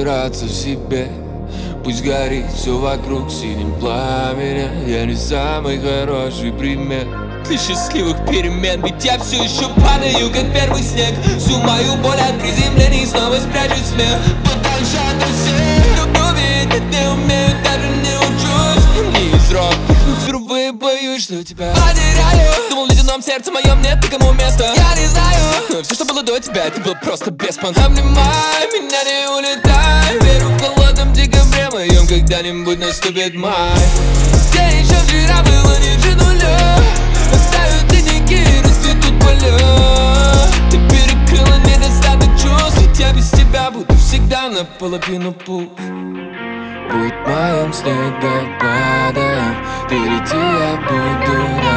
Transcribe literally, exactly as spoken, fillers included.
разбираться в себе. Пусть горит все вокруг синим пламенем. Я не самый хороший пример для счастливых перемен, ведь я все еще падаю, как первый снег. Всю мою боль от приземлений снова спрячет смех. Подальше от всех любви, это не умею, даже не учусь. Не из робких, но впервые боюсь, что тебя потеряю. Думал, в ледяном сердце моем нет никому места. Я не знаю, но все, что было до тебя, это было просто беспонт. Обнимай меня, не улетай. Верю в холодном декабре моем, когда-нибудь наступит май. Где еще вчера было ниже нуля. Оставят тайники, расцветут поля. Ты перекрыла недостаток чувств, ведь я без тебя буду всегда наполовину пуст. Будь моим снегопадом, впереди я буду